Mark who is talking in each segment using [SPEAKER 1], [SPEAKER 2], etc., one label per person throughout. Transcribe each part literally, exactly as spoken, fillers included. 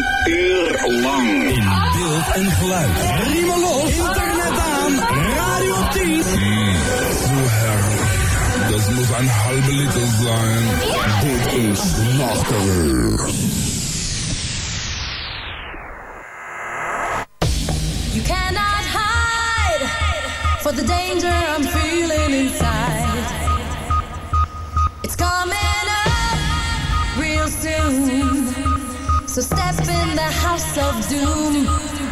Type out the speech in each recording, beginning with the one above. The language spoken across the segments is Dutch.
[SPEAKER 1] uur lang.
[SPEAKER 2] In beeld en geluid. Riemen los. Internet aan. Radio tien.
[SPEAKER 3] Zo herrlich. Das muss ein halbe Liter sein.
[SPEAKER 2] Ja. Dit is Nachtgeluid.
[SPEAKER 4] You cannot hide for the danger I'm feeling inside. It's coming up real soon. So step in the house of doom.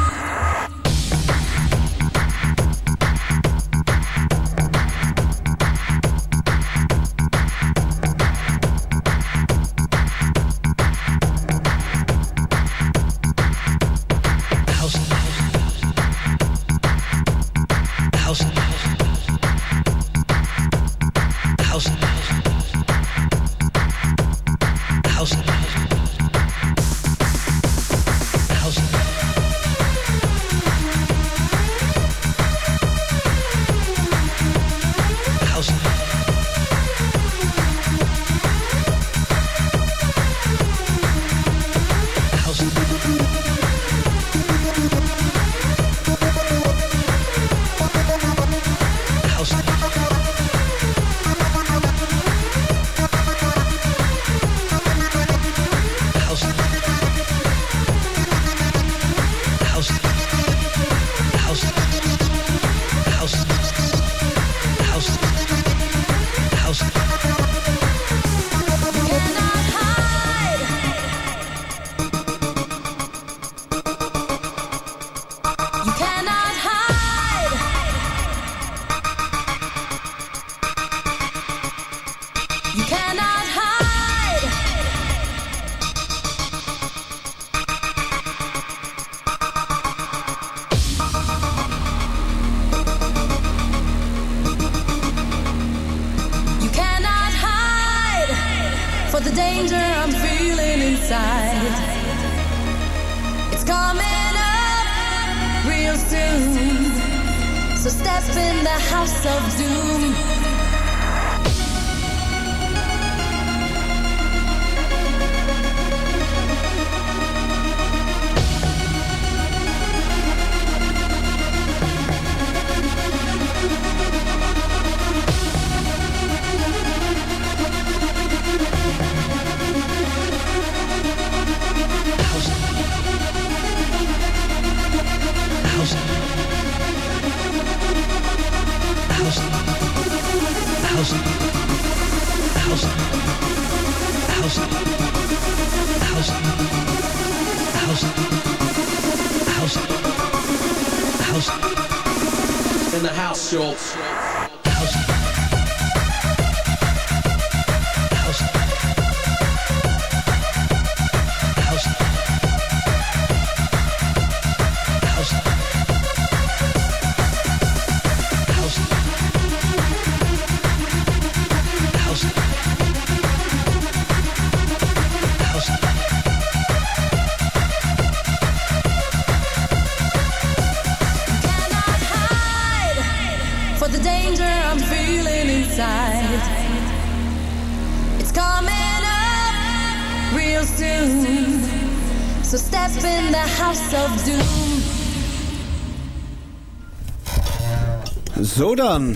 [SPEAKER 5] Zo dan.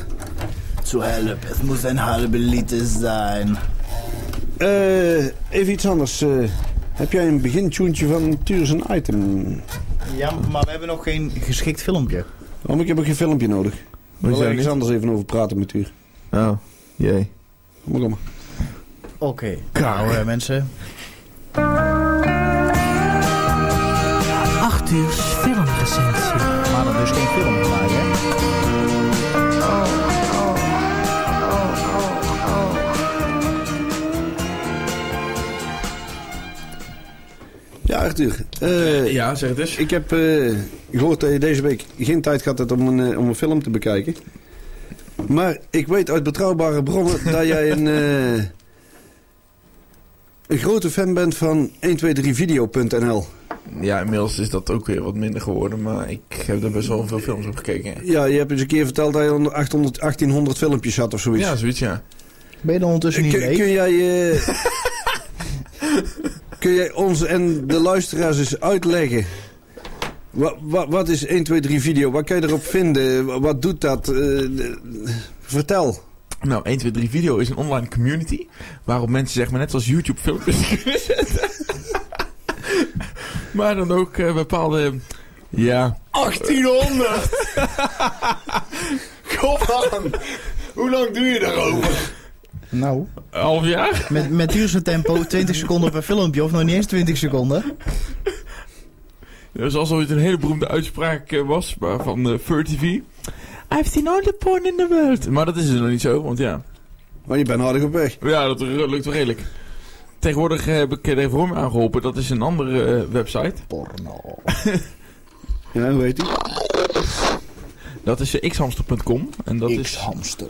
[SPEAKER 6] Zu help, het moet een halve liter zijn.
[SPEAKER 5] Uh, even iets anders. Uh, heb jij een begintune van Tuur zijn item?
[SPEAKER 6] Ja, maar we hebben nog geen geschikt filmpje.
[SPEAKER 5] Oh, ik heb ook geen filmpje nodig. Ik wil ergens anders even over praten met Tuur.
[SPEAKER 7] Oh, jee.
[SPEAKER 5] Kom maar, kom maar.
[SPEAKER 6] Oké, okay. Nou uh, mensen.
[SPEAKER 8] Acht uur filmrecensie.
[SPEAKER 6] Maar dan dus geen film gemaakt, hè?
[SPEAKER 5] Ja, Arthur. Uh,
[SPEAKER 7] ja, zeg het eens.
[SPEAKER 5] Ik heb uh, gehoord dat je deze week geen tijd gehad hebt om een, uh, om een film te bekijken. Maar ik weet uit betrouwbare bronnen dat jij een, uh, een grote fan bent van een twee drie video punt n l.
[SPEAKER 7] Ja, inmiddels is dat ook weer wat minder geworden, maar ik heb er best wel veel films op gekeken. Ja,
[SPEAKER 5] ja je hebt eens een keer verteld dat je onder achthonderd, achttienhonderd filmpjes had of zoiets.
[SPEAKER 7] Ja, zoiets, ja.
[SPEAKER 6] Ben je er ondertussen niet
[SPEAKER 5] Kun,
[SPEAKER 6] mee?
[SPEAKER 5] kun jij... Uh, kun jij ons en de luisteraars eens uitleggen? Wat, wat, wat is één twee drie video? Wat kan je erop vinden? Wat doet dat? Uh, vertel.
[SPEAKER 7] Nou, één twee drie video is een online community waarop mensen zeg maar net als YouTube filmpjes kunnen zetten. Maar dan ook uh, bepaalde... Ja...
[SPEAKER 1] achttienhonderd! Kom aan! Hoe lang doe je daarover?
[SPEAKER 6] Nou,
[SPEAKER 7] Een half jaar?
[SPEAKER 6] met, met duurste tempo twintig seconden per filmpje, of nog niet eens twintig seconden.
[SPEAKER 7] Ja, zoals ooit een hele beroemde uitspraak uh, was maar van uh, Fur T V. I've seen all the porn in the world. Maar dat is dus nog niet zo, want ja...
[SPEAKER 5] Maar je bent aardig op weg.
[SPEAKER 7] Ja, dat lukt wel redelijk. Tegenwoordig heb ik er even voor me aangeholpen. Dat is een andere uh, website.
[SPEAKER 6] Porno.
[SPEAKER 5] Ja, hoe heet die?
[SPEAKER 7] Dat is uh, x hamster punt com. En dat is...
[SPEAKER 6] X-hamster.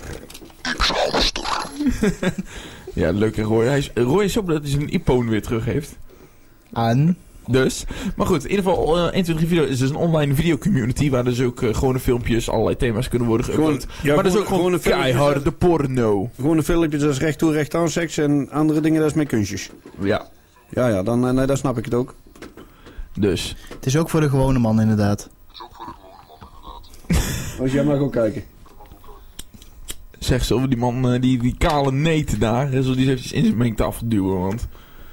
[SPEAKER 7] Ja, leuke Roy. Hij is, Roy is zo blij dat hij zijn iPhone weer terug heeft.
[SPEAKER 6] En?
[SPEAKER 7] Dus. Maar goed, in ieder geval, uh, één twee drie video is dus een online video community. Waar dus ook uh, gewone filmpjes, allerlei thema's kunnen worden geüpload.
[SPEAKER 5] Ja,
[SPEAKER 7] maar dus ook gewoon keiharde porno.
[SPEAKER 5] Gewoon een filmpje, dat is recht toe, recht aan seks. En andere dingen, dat is met kunstjes.
[SPEAKER 7] Ja.
[SPEAKER 5] Ja, ja, dan, nee, dan snap ik het ook.
[SPEAKER 7] Dus.
[SPEAKER 6] Het is ook voor de gewone man, inderdaad.
[SPEAKER 5] Als jij mag ook kijken.
[SPEAKER 7] Zeg, zullen we die man, uh, die, die kale neet daar, hè, zullen die eens eventjes in zijn mengtafel duwen, want...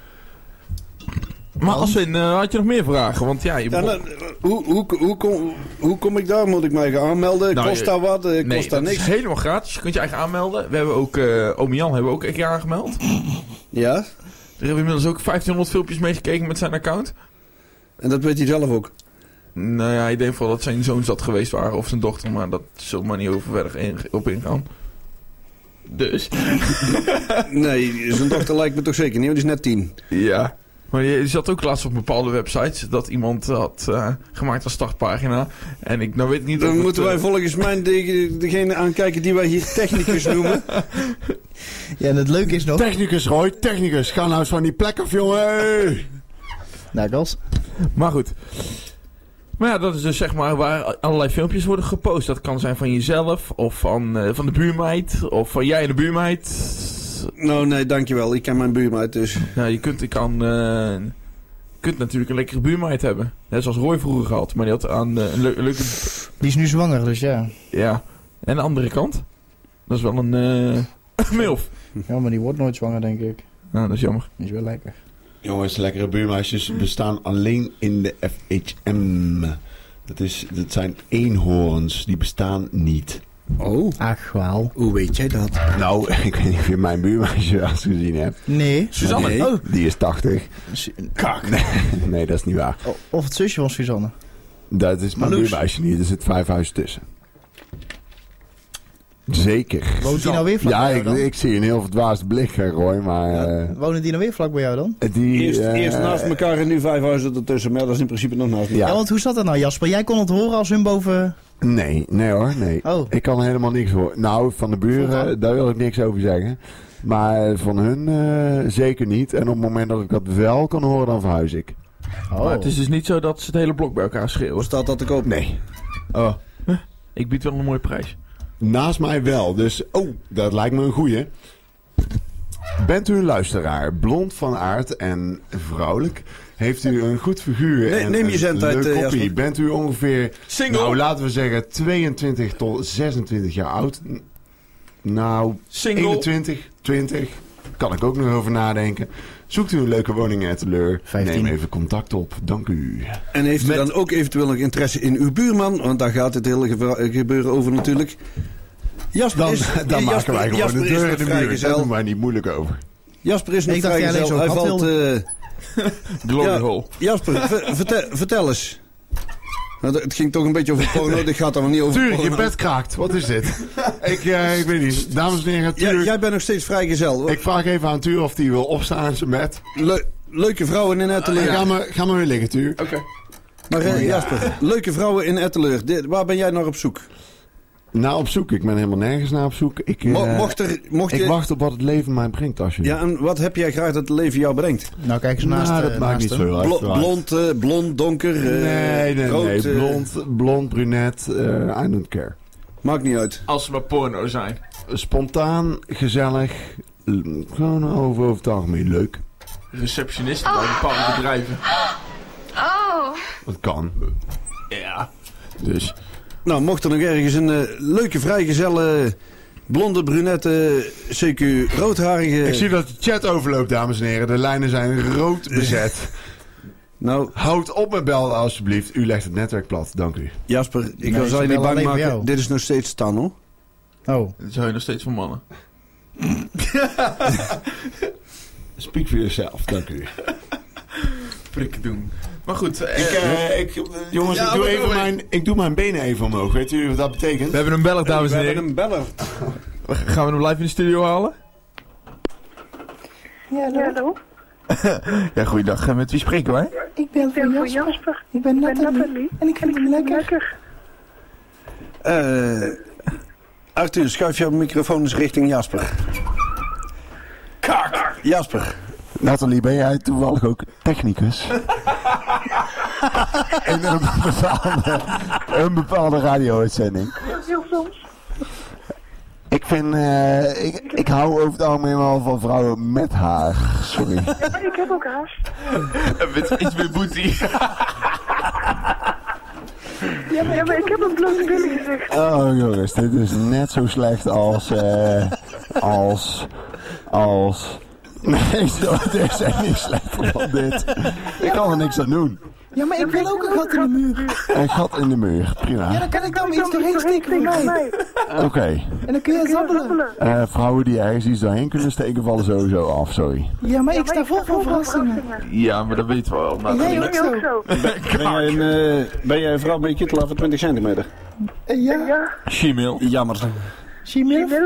[SPEAKER 7] Maar Aswin, uh, had je nog meer vragen? Want ja, je
[SPEAKER 5] Ja, nou, hoe, hoe, hoe, kom, hoe kom ik daar? Moet ik mij gaan aanmelden?
[SPEAKER 7] Nou,
[SPEAKER 5] kost dat wat? Uh,
[SPEAKER 7] nee,
[SPEAKER 5] kost dat
[SPEAKER 7] dat
[SPEAKER 5] niks?
[SPEAKER 7] is helemaal gratis. Je kunt je eigen aanmelden. We hebben ook, uh, Oom Jan hebben we ook een keer aangemeld.
[SPEAKER 5] Ja?
[SPEAKER 7] Daar hebben we inmiddels ook vijftienhonderd filmpjes meegekeken met zijn account.
[SPEAKER 5] En dat weet hij zelf ook?
[SPEAKER 7] Nou ja, ik denk wel dat zijn zoons dat geweest waren, of zijn dochter, maar dat zullen we maar niet over verder in, op ingaan. Dus.
[SPEAKER 5] Nee, zijn dochter lijkt me toch zeker niet, want die is net tien.
[SPEAKER 7] Ja. Maar je zat ook laatst op bepaalde websites dat iemand had uh, gemaakt als startpagina. En ik nou weet ik niet
[SPEAKER 5] Dan
[SPEAKER 7] of
[SPEAKER 5] moeten
[SPEAKER 7] het,
[SPEAKER 5] wij
[SPEAKER 7] uh,
[SPEAKER 5] volgens mij de, degene aankijken die wij hier technicus noemen.
[SPEAKER 6] Ja, en het leuke is nog...
[SPEAKER 1] Technicus, Roy, technicus. Ga nou eens van die plek af, jongen. Hey.
[SPEAKER 6] Nagels.
[SPEAKER 7] Maar goed. Maar ja, dat is dus zeg maar waar allerlei filmpjes worden gepost. Dat kan zijn van jezelf, of van, uh, van de buurmeid, of van jij en de buurmeid.
[SPEAKER 5] Nou, nee, dankjewel. Ik ken mijn buurmeid dus.
[SPEAKER 7] Ja, je kunt, je kan, uh, je kunt natuurlijk een lekkere buurmeid hebben. Net zoals Roy vroeger gehad. Maar die had aan uh, een le- leuke...
[SPEAKER 6] Die is nu zwanger, dus ja.
[SPEAKER 7] Ja. En de andere kant? Dat is wel een uh, milf.
[SPEAKER 6] Ja, maar die wordt nooit zwanger, denk ik.
[SPEAKER 7] Nou, dat is jammer.
[SPEAKER 6] Die is wel lekker.
[SPEAKER 1] Jongens, lekkere buurmeisjes bestaan alleen in de F H M. Dat, is, dat zijn eenhoorns. Die bestaan niet.
[SPEAKER 5] Oh,
[SPEAKER 6] Ach, wel.
[SPEAKER 5] hoe weet jij dat?
[SPEAKER 1] Nou, ik weet niet of je mijn buurmeisje wel eens gezien hebt.
[SPEAKER 6] Nee.
[SPEAKER 7] Suzanne.
[SPEAKER 5] Nee.
[SPEAKER 6] Oh.
[SPEAKER 1] Die is tachtig.
[SPEAKER 6] Su-
[SPEAKER 1] Kak. Nee, nee, dat is niet waar.
[SPEAKER 6] o- Of het zusje van Suzanne.
[SPEAKER 1] Dat is mijn
[SPEAKER 6] Marloes.
[SPEAKER 1] buurmeisje niet. Er zit vijf huizen tussen. Zeker.
[SPEAKER 6] Woont die nou weer vlak
[SPEAKER 1] Ja,
[SPEAKER 6] bij jou
[SPEAKER 1] ik,
[SPEAKER 6] dan?
[SPEAKER 1] ik zie een heel verdwaasde blik, hè, Roy. Maar
[SPEAKER 6] Ja,
[SPEAKER 1] eh,
[SPEAKER 6] wonen die nou weer vlak bij jou dan?
[SPEAKER 1] die...
[SPEAKER 5] Eerst,
[SPEAKER 1] eh,
[SPEAKER 5] eerst naast elkaar en nu vijf huizen ertussen. Maar dat is in principe nog naast elkaar.
[SPEAKER 6] Ja.
[SPEAKER 1] Ja.
[SPEAKER 6] want hoe zat dat nou, Jasper? Jij kon het horen als hun boven...
[SPEAKER 1] Nee, nee hoor, nee.
[SPEAKER 6] Oh.
[SPEAKER 1] Ik kan helemaal niks horen. Nou, van de buren, daar wil ik niks over zeggen. Maar van hun uh, zeker niet. En op het moment dat ik dat wel kan horen, dan verhuis ik.
[SPEAKER 6] Oh.
[SPEAKER 7] Maar het is dus niet zo dat ze het hele blok bij elkaar schreeuwen.
[SPEAKER 5] Staat dat te koop?
[SPEAKER 1] Nee.
[SPEAKER 7] Oh. Ik bied wel een mooie prijs.
[SPEAKER 1] Naast mij wel. Dus, oh, dat lijkt me een goeie. Bent u een luisteraar, blond van aard en vrouwelijk? Heeft u een goed figuur
[SPEAKER 5] Nee,
[SPEAKER 1] en
[SPEAKER 5] neem je
[SPEAKER 1] een
[SPEAKER 5] zendtijd,
[SPEAKER 1] leuk
[SPEAKER 5] eh,
[SPEAKER 1] koppie?
[SPEAKER 5] Jasper.
[SPEAKER 1] Bent u ongeveer,
[SPEAKER 7] Single?
[SPEAKER 1] nou laten we zeggen tweeëntwintig tot zesentwintig jaar oud? N- Nou,
[SPEAKER 7] Single?
[SPEAKER 1] eenentwintig, twintig. Kan ik ook nog over nadenken. Zoekt u een leuke woning in Etteleur?
[SPEAKER 6] vijftien.
[SPEAKER 1] Neem even contact op. Dank u.
[SPEAKER 5] En heeft u
[SPEAKER 6] Met-
[SPEAKER 5] dan ook eventueel nog interesse in uw buurman? Want daar gaat het hele geva- gebeuren over natuurlijk. Jasper
[SPEAKER 1] Dan,
[SPEAKER 5] is,
[SPEAKER 1] dan
[SPEAKER 5] Jasper,
[SPEAKER 1] maken wij gewoon
[SPEAKER 5] Jasper
[SPEAKER 1] de
[SPEAKER 5] is
[SPEAKER 1] deur
[SPEAKER 5] nog
[SPEAKER 1] in de muur. Daar
[SPEAKER 5] vrijgezel.
[SPEAKER 1] doen wij niet moeilijk over.
[SPEAKER 5] Jasper is nog
[SPEAKER 6] Ik dacht jij alleen
[SPEAKER 5] vrijgezel.
[SPEAKER 6] zo'n
[SPEAKER 5] Hij
[SPEAKER 6] gat
[SPEAKER 5] valt...
[SPEAKER 6] wilde.
[SPEAKER 5] eh,
[SPEAKER 7] Glory
[SPEAKER 5] Ja.
[SPEAKER 7] hole.
[SPEAKER 5] Jasper, ver- vertel, vertel eens. Nou, het ging toch een beetje over porno. Dit gaat dan niet over
[SPEAKER 1] Tuur, je
[SPEAKER 5] porno.
[SPEAKER 1] bed kraakt. Wat is dit? ik, uh, ik weet niet. Dames en heren,
[SPEAKER 5] Ja,
[SPEAKER 1] Tuur.
[SPEAKER 5] jij bent nog steeds vrijgezel.
[SPEAKER 1] Ik vraag even aan Tuur of hij wil opstaan in zijn bed.
[SPEAKER 5] Le- leuke vrouwen in Etteleur.
[SPEAKER 1] Ga maar, ga maar weer liggen, Tuur.
[SPEAKER 7] Oké.
[SPEAKER 5] Maar eh, Jasper, leuke vrouwen in Etteleur. Dit- Waar ben jij naar op zoek?
[SPEAKER 1] Nou, op zoek. Ik ben helemaal nergens naar op zoek. Ik,
[SPEAKER 5] Mo-
[SPEAKER 1] eh,
[SPEAKER 5] mocht er, mocht
[SPEAKER 1] ik
[SPEAKER 5] je...
[SPEAKER 1] wacht op wat het leven mij brengt, alsjeblieft.
[SPEAKER 5] Ja, en wat heb jij graag dat het leven jou brengt?
[SPEAKER 6] Nou, kijk eens naast...
[SPEAKER 1] nou,
[SPEAKER 6] eh,
[SPEAKER 1] dat maakt
[SPEAKER 6] naast
[SPEAKER 1] niet
[SPEAKER 6] hem.
[SPEAKER 1] zo heel erg
[SPEAKER 5] Blo-
[SPEAKER 1] uit.
[SPEAKER 5] blond, eh, blond, donker, eh,
[SPEAKER 1] Nee, nee,
[SPEAKER 5] rood.
[SPEAKER 1] nee.
[SPEAKER 5] eh,
[SPEAKER 1] Blond, blond, brunet. eh I don't care.
[SPEAKER 5] maakt niet uit.
[SPEAKER 7] Als ze maar porno zijn.
[SPEAKER 1] Spontaan, gezellig. l- Gewoon over, over het algemeen leuk.
[SPEAKER 7] receptionisten bij bepaalde bedrijven.
[SPEAKER 9] Oh.
[SPEAKER 1] Dat kan.
[SPEAKER 7] Ja.
[SPEAKER 1] Dus.
[SPEAKER 5] Nou, mocht er nog ergens een uh, leuke, vrijgezelle, blonde, brunette, C Q roodharige...
[SPEAKER 1] Ik zie dat de chat overloopt, dames en heren. De lijnen zijn rood bezet.
[SPEAKER 5] Nou,
[SPEAKER 1] houd op met bellen alsjeblieft. U legt het netwerk plat. Dank u.
[SPEAKER 5] Jasper, ik
[SPEAKER 6] Nee,
[SPEAKER 5] wil
[SPEAKER 6] ze
[SPEAKER 5] je niet
[SPEAKER 6] bellen
[SPEAKER 5] bang
[SPEAKER 6] alleen voor
[SPEAKER 5] maken.
[SPEAKER 6] jou.
[SPEAKER 5] Dit is nog steeds Stan, hoor.
[SPEAKER 6] Oh.
[SPEAKER 7] Dat zou je nog steeds van mannen.
[SPEAKER 1] Speak for yourself. Dank u.
[SPEAKER 7] Prikken doen. Maar goed. Uh,
[SPEAKER 1] Ik, uh, ik, jongens,
[SPEAKER 7] Ja,
[SPEAKER 1] ik, doe
[SPEAKER 7] maar-
[SPEAKER 1] even mijn, ik doe mijn benen even omhoog. Weet u wat dat betekent?
[SPEAKER 7] we hebben een beller, dames
[SPEAKER 5] We
[SPEAKER 7] en
[SPEAKER 5] hebben
[SPEAKER 7] heren.
[SPEAKER 5] een beller.
[SPEAKER 7] Gaan we hem live in de studio halen?
[SPEAKER 10] Ja, hallo.
[SPEAKER 7] Ja, goeiedag. Met wie spreken wij?
[SPEAKER 10] Ik ben voor Jasper. Jasper. Ik ben Nathalie. En ik vind hem lekker.
[SPEAKER 5] Uh, Arthur, schuif jouw microfoon eens richting Jasper. Kak! Jasper.
[SPEAKER 1] Nathalie, ben jij toevallig ook technicus? In een bepaalde, een bepaalde radio-uitzending.
[SPEAKER 10] Heel soms.
[SPEAKER 1] Ik vind, uh, ik, ik hou over het algemeen wel van vrouwen met haar. Sorry.
[SPEAKER 10] Ik heb ook haar.
[SPEAKER 7] Met iets meer booty.
[SPEAKER 10] Ja, maar, ja, maar ik heb een blote billen gezegd.
[SPEAKER 1] Oh jongens, dit is net zo slecht als, uh, als, als... Nee, zo, dit is echt niet slechter dan dit. Ik kan er niks aan doen.
[SPEAKER 10] Ja, maar ik wil ook een gat in de muur.
[SPEAKER 1] Een gat in de muur, prima.
[SPEAKER 10] Ja, dan kan ik dan iets doorheen steken voor mij.
[SPEAKER 1] Oké. Okay.
[SPEAKER 10] En dan kun je zappelen.
[SPEAKER 1] Uh, vrouwen die ergens iets doorheen kunnen steken vallen sowieso af, sorry.
[SPEAKER 10] Ja, maar ik sta vol van verrassingen.
[SPEAKER 7] Ja, maar dat weten we wel.
[SPEAKER 10] En jij ook zo.
[SPEAKER 5] Ben jij een, uh, ben jij een vrouw met een kittel van twintig centimeter?
[SPEAKER 10] Ja.
[SPEAKER 7] She-mail.
[SPEAKER 5] Jammer.
[SPEAKER 10] She-mail?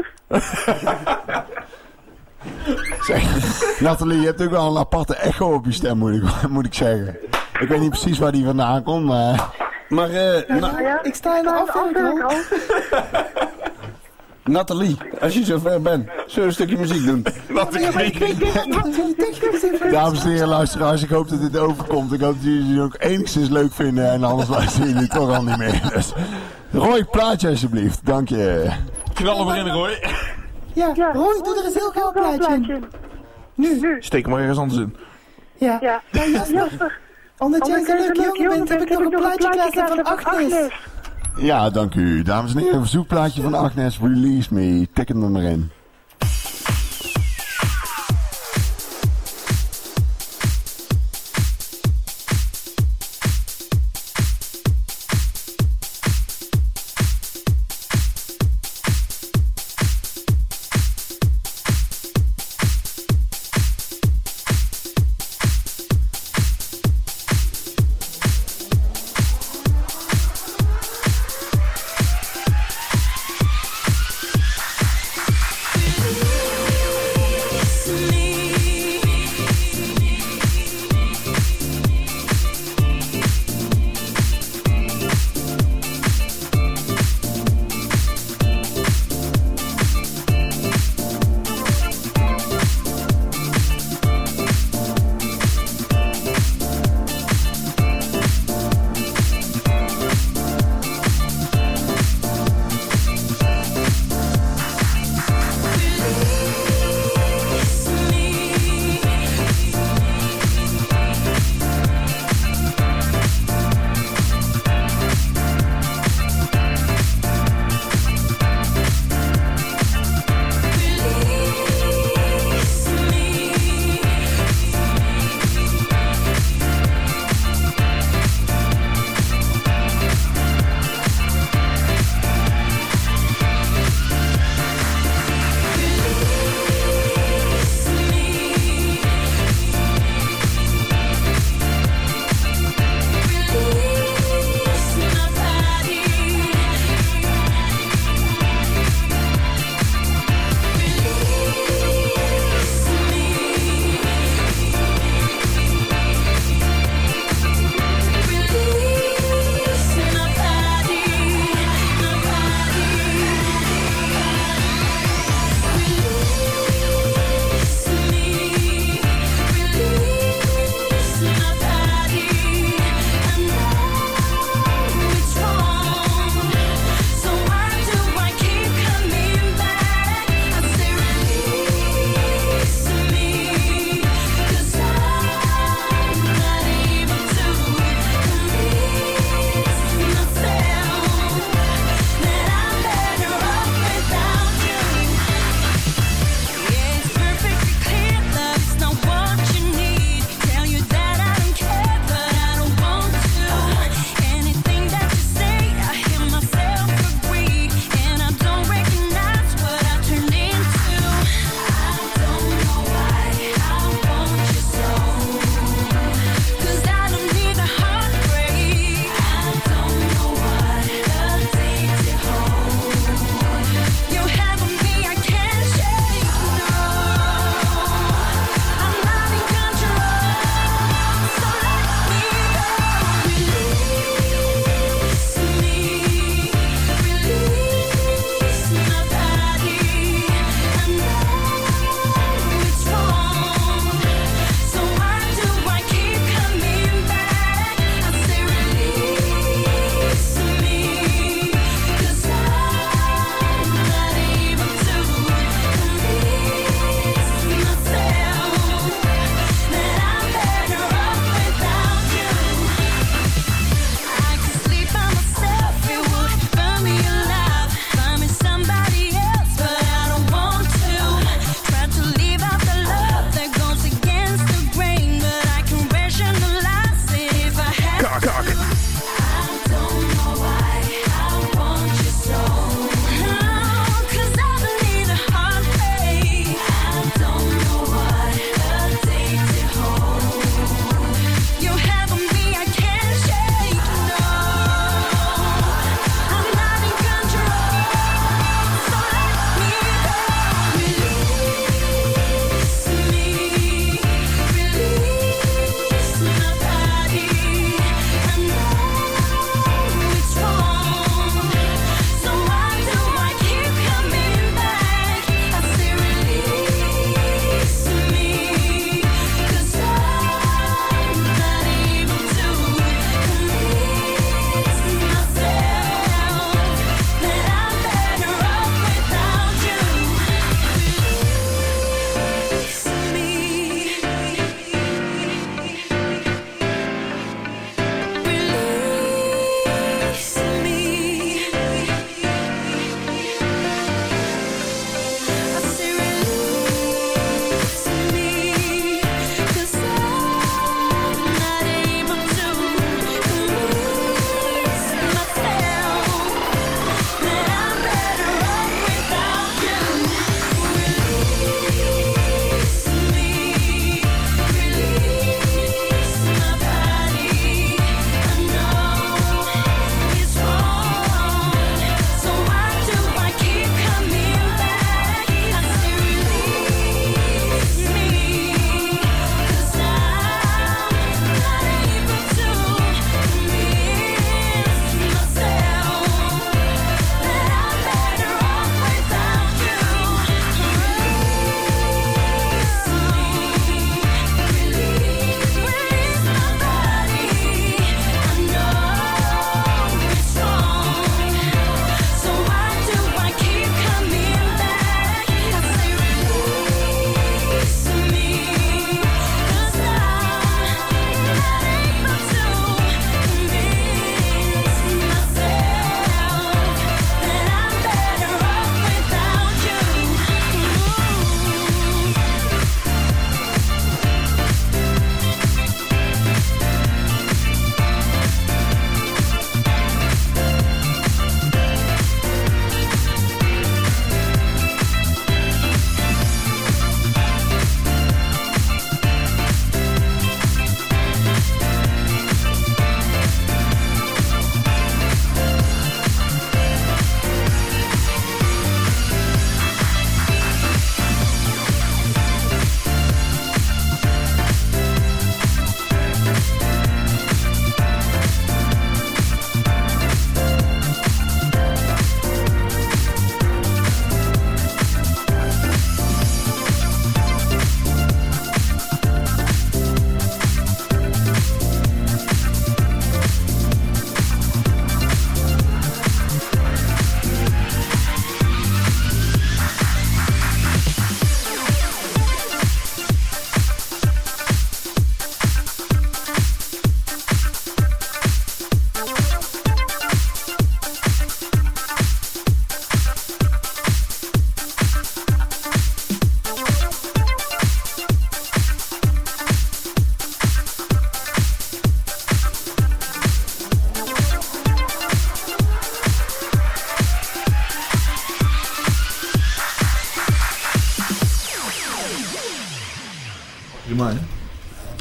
[SPEAKER 1] Zeg, Nathalie, je hebt ook wel een aparte echo op je stem, moet ik, moet ik zeggen. Ik weet niet precies waar die vandaan komt, maar...
[SPEAKER 5] Maar, eh... Uh,
[SPEAKER 10] ja, ja, ik sta in de afwerkhal.
[SPEAKER 5] Nathalie, als je zover bent, zullen we een stukje muziek doen?
[SPEAKER 1] Dames en heren, luisteraars, ik hoop dat dit overkomt. Ik hoop dat jullie het ook enigszins leuk vinden en anders luisteren jullie toch al niet meer. Dus, Roy, plaatje alsjeblieft, dank je.
[SPEAKER 7] Knallen we in, Roy.
[SPEAKER 10] Ja, ja, Roy, doe er eens heel gauw een plaatje in. Nu. nu.
[SPEAKER 7] Steek hem maar ergens anders in.
[SPEAKER 10] Ja, ja. ja Jasper. Omdat jij zo'n leuke jongen bent, heb ik nog een plaatje klaarstaan van Agnes.
[SPEAKER 1] Ja, dank u. Dames en heren, een verzoekplaatje van Agnes, Release Me. Tik hem er maar in.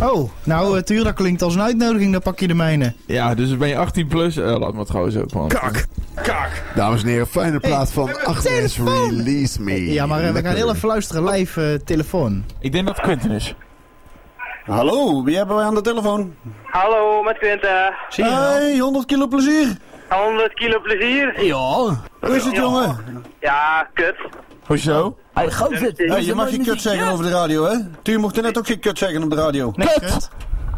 [SPEAKER 11] Oh, nou, uh, Tuur, dat klinkt als een uitnodiging, dan pak je de mijne.
[SPEAKER 7] Ja, dus ben je achttien plus? Uh, laat me het gewoon zo. Man.
[SPEAKER 5] Kak, kak.
[SPEAKER 1] Dames en heren, fijne plaats van
[SPEAKER 11] hey,
[SPEAKER 1] Agnes Release Me.
[SPEAKER 11] Ja, maar uh, we gaan heel even luisteren, live uh, telefoon.
[SPEAKER 7] Ik denk dat het Quentin is.
[SPEAKER 5] Hallo, wie hebben wij aan de telefoon?
[SPEAKER 10] Hallo, met Quinten.
[SPEAKER 5] Zie je hey, honderd kilo plezier.
[SPEAKER 10] honderd kilo plezier.
[SPEAKER 1] Ja.
[SPEAKER 5] Hoe is het,
[SPEAKER 10] ja.
[SPEAKER 5] jongen?
[SPEAKER 10] Ja, kut.
[SPEAKER 7] Hoezo?
[SPEAKER 1] Hey, gozer,
[SPEAKER 5] hey, je mag geen kut zeggen over de radio, hè? Tuur mocht er net ook geen kut zeggen op de radio.
[SPEAKER 11] Nee, kut.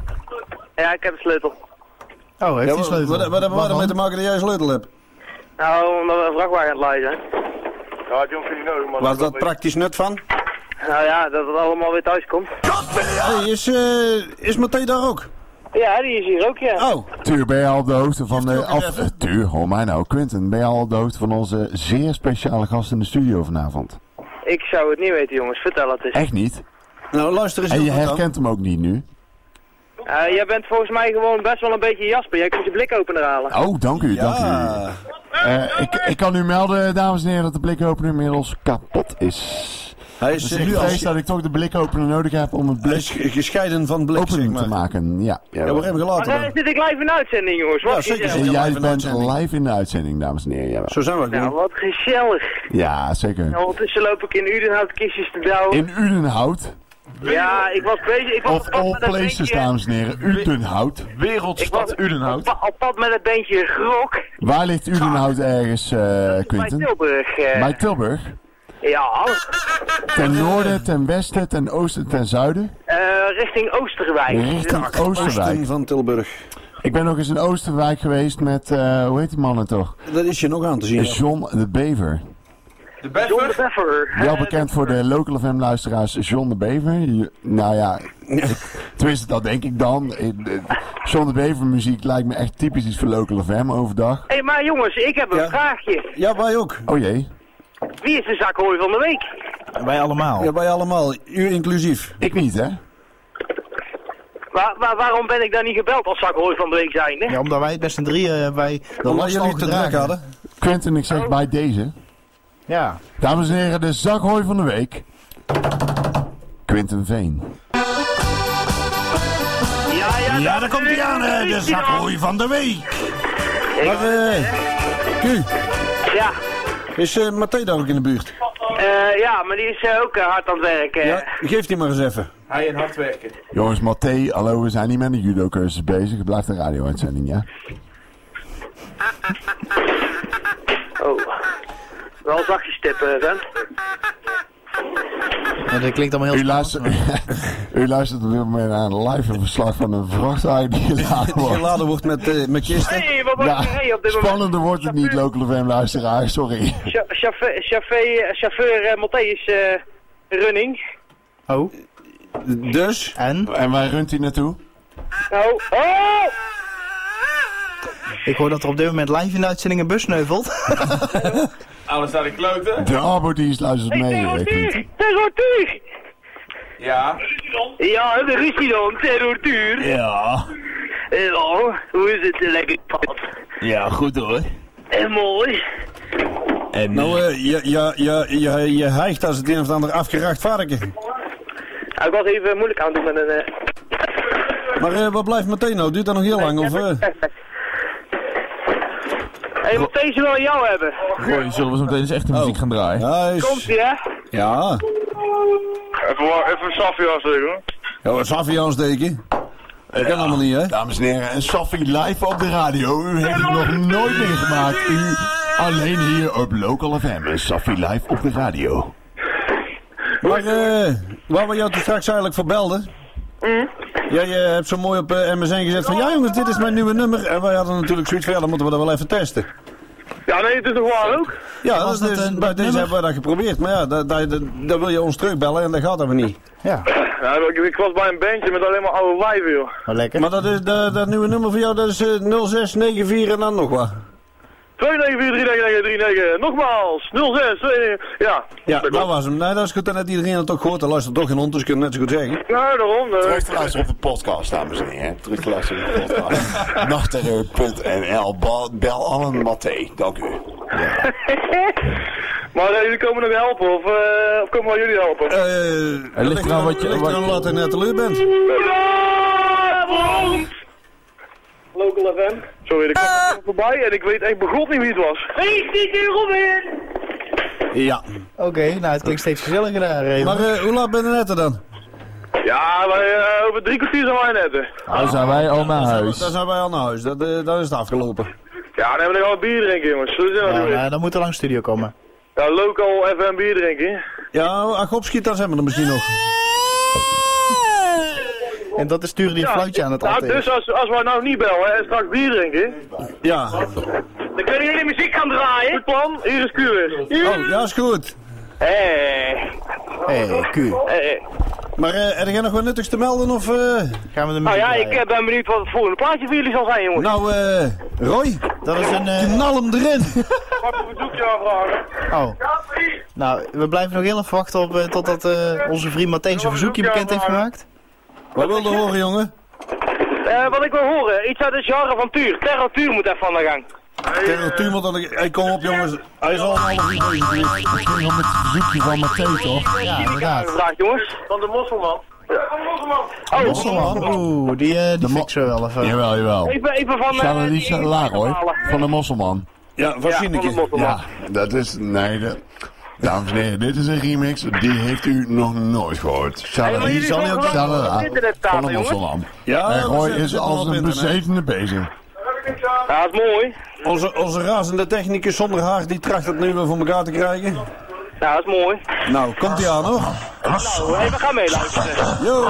[SPEAKER 10] Ja, ik heb een sleutel.
[SPEAKER 11] Oh, heeft hij
[SPEAKER 5] ja,
[SPEAKER 11] sleutel?
[SPEAKER 5] Wat, wat hebben wij ermee te maken dat jij een sleutel hebt?
[SPEAKER 10] Nou, omdat we een vrachtwagen aan het leiden zijn.
[SPEAKER 12] Ja, John vind je nodig, maar...
[SPEAKER 5] Was dat praktisch nut van?
[SPEAKER 10] Nou ja, dat het allemaal weer thuis komt.
[SPEAKER 5] Hey, is, uh, is Matthé daar ook?
[SPEAKER 10] Ja, die is hier ook, ja.
[SPEAKER 1] Oh. Tuur, ben je al op de hoogte van... de af, uh, Tuur, hoor mij nou. Quentin, ben je al op de hoogte van onze zeer speciale gast in de studio vanavond?
[SPEAKER 10] Ik zou het niet weten, jongens. Vertel het eens.
[SPEAKER 1] Echt niet?
[SPEAKER 5] Nou, luister eens.
[SPEAKER 1] En je herkent hem ook niet nu?
[SPEAKER 10] Uh, jij bent volgens mij gewoon best wel een beetje Jasper. Jij kunt je blikopener halen.
[SPEAKER 1] Oh, dank u,
[SPEAKER 5] ja.
[SPEAKER 1] dank u. Uh, ik, ik kan u melden, dames en heren, dat de blikopener inmiddels kapot is.
[SPEAKER 5] Hij is
[SPEAKER 1] dus
[SPEAKER 5] uh,
[SPEAKER 1] ik vrees dat ik toch de blikopener nodig heb om het blik
[SPEAKER 5] gescheiden van blik
[SPEAKER 1] open
[SPEAKER 5] zeg maar.
[SPEAKER 1] te maken. Ja, ja,
[SPEAKER 5] ja we hebben gelaten.
[SPEAKER 10] Maar dan zit ik live in de uitzending, jongens. Wat
[SPEAKER 5] ja, zeker.
[SPEAKER 1] En jij bent uitzending. live in de uitzending, dames en heren. Jawel.
[SPEAKER 5] Zo zijn we gewoon.
[SPEAKER 10] Nou, wat gezellig.
[SPEAKER 1] Ja, zeker.
[SPEAKER 10] Nou, ondertussen loop ik in Udenhout kistjes te bouwen.
[SPEAKER 1] In Udenhout?
[SPEAKER 10] Ja, ik was bezig. Ik was
[SPEAKER 1] of all places, beentje, dames en heren. Udenhout.
[SPEAKER 7] Wereldstad Udenhout.
[SPEAKER 10] Op pad met het beentje grok.
[SPEAKER 1] Waar ligt Udenhout ergens, uh, Quentin?
[SPEAKER 10] Bij Tilburg. Uh...
[SPEAKER 1] Bij Tilburg?
[SPEAKER 10] Ja.
[SPEAKER 1] Ten noorden, ten westen, ten oosten, ten zuiden?
[SPEAKER 10] Uh, richting Oosterwijk.
[SPEAKER 1] Richting
[SPEAKER 5] ja,
[SPEAKER 1] Oosterwijk.
[SPEAKER 5] Oosten van Tilburg.
[SPEAKER 1] Ik ben nog eens in Oosterwijk geweest met, uh, hoe heet die mannen toch?
[SPEAKER 5] Dat is je nog aan te zien.
[SPEAKER 1] John de Bever.
[SPEAKER 10] De Bever? John de Bever.
[SPEAKER 1] Wel bekend voor de Local F M luisteraars, John de Bever. Je, nou ja, ik, tenminste dat denk ik dan. John de Bever muziek lijkt me echt typisch iets voor Local F M overdag.
[SPEAKER 10] Hé, hey, maar jongens, ik heb een
[SPEAKER 5] ja.
[SPEAKER 10] vraagje.
[SPEAKER 5] Ja, wij ook.
[SPEAKER 1] Oh jee.
[SPEAKER 10] Wie is de zakhooi van de week?
[SPEAKER 11] Wij allemaal.
[SPEAKER 5] Ja, wij allemaal. U inclusief.
[SPEAKER 1] Ik niet, hè?
[SPEAKER 10] Waar, waar, waarom ben ik dan niet gebeld als zakhooi van de week zijn, hè?
[SPEAKER 11] Ja, omdat wij best een drie, uh, wij de
[SPEAKER 5] last jullie te druk hadden.
[SPEAKER 1] Quentin, ik zeg
[SPEAKER 10] oh.
[SPEAKER 1] bij deze.
[SPEAKER 11] Ja.
[SPEAKER 1] Dames en heren, de zakhooi van de week. Quentin Veen.
[SPEAKER 10] Ja, ja,
[SPEAKER 6] ja daar komt hij aan, hè, de zakhooi van de week.
[SPEAKER 5] Maar, eh, Q.
[SPEAKER 10] Ja.
[SPEAKER 5] Is uh, Matthé daar ook in de buurt?
[SPEAKER 10] Uh, ja, maar die is uh, ook uh, hard aan het werken.
[SPEAKER 5] Ja, geef die maar eens even.
[SPEAKER 7] Hij en hard werken.
[SPEAKER 1] Jongens, Matthé, hallo, we zijn niet met een judo-cursus bezig. Het blijft een radio-uitzending, ja?
[SPEAKER 10] Oh. Wel zachtjes tippen, vent.
[SPEAKER 11] Ja, dat klinkt allemaal heel
[SPEAKER 1] u luistert, u luistert op dit moment naar een live verslag van een vrachtwagen die geladen wordt.
[SPEAKER 5] Die geladen wordt met, uh, met kisten.
[SPEAKER 10] Hey, wat wordt
[SPEAKER 1] ja,
[SPEAKER 10] er op dit moment?
[SPEAKER 1] Spannender wordt het niet, Local F M luisteraar, sorry.
[SPEAKER 10] Chauffeur, chauffeur, chauffeur uh, Matthé is uh, running.
[SPEAKER 11] Oh.
[SPEAKER 5] Dus?
[SPEAKER 11] En?
[SPEAKER 1] En waar runt hij naartoe?
[SPEAKER 10] Oh, oh!
[SPEAKER 11] Ik hoor dat er op dit moment live in de uitzending een bus sneuvelt.
[SPEAKER 7] Alles aan de kloten.
[SPEAKER 1] De arbodienst luistert
[SPEAKER 10] hey,
[SPEAKER 1] mee.
[SPEAKER 10] Terrortuur! Terrortuur!
[SPEAKER 7] Ja?
[SPEAKER 10] Ja, de ruzie dan, terrortuur.
[SPEAKER 6] Ja.
[SPEAKER 10] Ja, hoe is het? Lekker pad.
[SPEAKER 6] Ja, goed hoor.
[SPEAKER 10] En mooi.
[SPEAKER 6] En,
[SPEAKER 5] nou, uh, je, je, je, je, je hijgt als het een of ander afgeraakt varken.
[SPEAKER 10] Ja, ik was even moeilijk aan het doen met een... Uh...
[SPEAKER 5] Maar uh, wat blijft meteen nou? Duurt dat nog heel lang? Of, uh...
[SPEAKER 10] Hé, hey, Matthé zullen we jou hebben.
[SPEAKER 7] Gooi, zullen we zo meteen eens echte muziek
[SPEAKER 5] oh.
[SPEAKER 7] gaan draaien?
[SPEAKER 5] Nice.
[SPEAKER 10] Komt-ie, hè?
[SPEAKER 5] Ja.
[SPEAKER 12] Even, even een Safia aansteken.
[SPEAKER 5] Ja, wat Safia aansteken? Dat kan allemaal niet, hè?
[SPEAKER 1] Dames en heren, en Safi live op de radio. U heeft het nog nooit meegemaakt. U alleen hier op Local F M. Safi live op de radio.
[SPEAKER 5] Maar uh, waar we jou toen straks eigenlijk voor belden...
[SPEAKER 10] Mm.
[SPEAKER 5] Jij uh, hebt zo mooi op uh, M S N gezet van... Ja jongens, dit is mijn nieuwe nummer. En wij hadden natuurlijk zoiets van... Ja, dan moeten we dat wel even testen.
[SPEAKER 10] Ja, nee, het is toch waar ook?
[SPEAKER 5] Ja, dat is, een, bij deze hebben we dat geprobeerd. Maar ja, dat, dat, dat, dat wil je ons terugbellen en dat gaat dat niet.
[SPEAKER 11] Ja.
[SPEAKER 12] Ja, ik, ik was bij een bandje met alleen maar oude wijven, joh.
[SPEAKER 11] Maar lekker.
[SPEAKER 5] Maar dat, is, dat, dat nieuwe nummer van jou, dat is uh, nul zes negen vier en dan nog wat.
[SPEAKER 12] twee negen vier drie negen negen drie negen. Nogmaals, nul zes twee... Ja.
[SPEAKER 5] Ja, dat was hem. Nee, dat is goed. Dan heeft iedereen het ook gehoord. Dan luistert toch geen hond, dus kun je het net zo goed zeggen.
[SPEAKER 12] Nou, daarom. Uh...
[SPEAKER 1] Terug te luisteren op de podcast, dames en heren. Terug te luisteren op de podcast. Nachtterreur punt n l. Bel Allen Matthé. Dank u.
[SPEAKER 12] Maar uh, jullie komen nog helpen, of, uh, of komen we jullie helpen?
[SPEAKER 5] Uh,
[SPEAKER 7] het ligt eraan wat je...
[SPEAKER 5] ligt eraan wat je net teleur bent.
[SPEAKER 12] Local F M. Sorry, ik kwam uh. voorbij en ik weet echt begot niet wie het was. Hey, dit is Robin!
[SPEAKER 5] Ja.
[SPEAKER 11] Oké, okay, nou het klinkt steeds gezelliger daar. Even.
[SPEAKER 5] Maar uh, hoe laat ben je net dan?
[SPEAKER 12] Ja, wij, uh, over drie kwartier zijn wij net.
[SPEAKER 7] Dan zijn wij al naar huis.
[SPEAKER 5] Dan zijn wij al naar huis, dat, uh, dan is het afgelopen.
[SPEAKER 12] Ja, dan hebben we nog wel bier drinken, jongens. Zo zijn we
[SPEAKER 11] ja, dan moet er langs de studio komen.
[SPEAKER 12] Ja, local F M bier drinken.
[SPEAKER 5] Ja, als je opschiet, dan zijn we er misschien nog.
[SPEAKER 11] En dat is sturen die een ja, fluitje aan het
[SPEAKER 12] nou,
[SPEAKER 11] antenne.
[SPEAKER 12] Dus als, als wij nou niet bellen en straks bier drinken...
[SPEAKER 5] Ja.
[SPEAKER 12] Dan kunnen jullie muziek gaan draaien. Goed plan, hier is Q weer.
[SPEAKER 5] Oh, ja, is goed.
[SPEAKER 12] Hé. Hey.
[SPEAKER 11] Hé, hey, Q.
[SPEAKER 12] Hé. Hey.
[SPEAKER 5] Maar uh, heb jij nog wat nuttigs te melden of... Uh...
[SPEAKER 11] Gaan we de
[SPEAKER 12] nou ja, draaien? Ik ben benieuwd wat het volgende plaatje voor jullie zal zijn, jongens.
[SPEAKER 5] Nou, eh, uh, Roy.
[SPEAKER 11] Dat is een... Uh...
[SPEAKER 5] Knal hem erin.
[SPEAKER 12] Mag ik een verzoekje aanvragen?
[SPEAKER 11] Oh. Nou, we blijven nog heel even wachten op, uh, totdat uh, onze vriend Matthijs een verzoekje bekend heeft gemaakt.
[SPEAKER 5] Wat wilde horen, jongen?
[SPEAKER 12] Uh, wat ik wil horen, iets uit het genre van Tuur. Terror Tuur moet even aan de gang.
[SPEAKER 5] Terror Tuur moet aan de gang. Hey, kom op, jongens. Hij is al een half uur bezig.
[SPEAKER 1] Misschien wel met het verzoekje van Matthijs, toch?
[SPEAKER 11] Ja, inderdaad.
[SPEAKER 12] Vraag, jongens. Van de Mosselman. Ja, van de Mosselman.
[SPEAKER 11] Oh, Mosselman. Oeh, die, uh, die fixen we wel even.
[SPEAKER 1] Jawel, jawel.
[SPEAKER 12] Even, even van...
[SPEAKER 1] Staan we
[SPEAKER 12] uh,
[SPEAKER 1] niet laag, hoor. Van de Mosselman.
[SPEAKER 5] Ja, van Sieneke.
[SPEAKER 1] Ja, dat is... Nee, dat... Dames en heren, dit is een remix, die heeft u nog nooit gehoord. Shalala,
[SPEAKER 12] hey,
[SPEAKER 1] zal hij ook Shalala, van de Mosselman.
[SPEAKER 5] Ja,
[SPEAKER 1] en Roy is als een bezetene bezig.
[SPEAKER 12] Ja, dat is mooi.
[SPEAKER 5] Onze, onze razende technicus zonder haar, die tracht het nu weer voor elkaar te krijgen.
[SPEAKER 12] Ja, dat is mooi.
[SPEAKER 5] Nou, komt ie aan hoor.
[SPEAKER 12] Nou, even gaan meeluisteren.
[SPEAKER 5] Yo!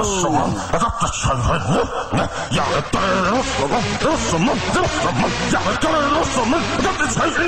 [SPEAKER 3] Ja, het Mosselman, ja, het Mosselman, dat is hij.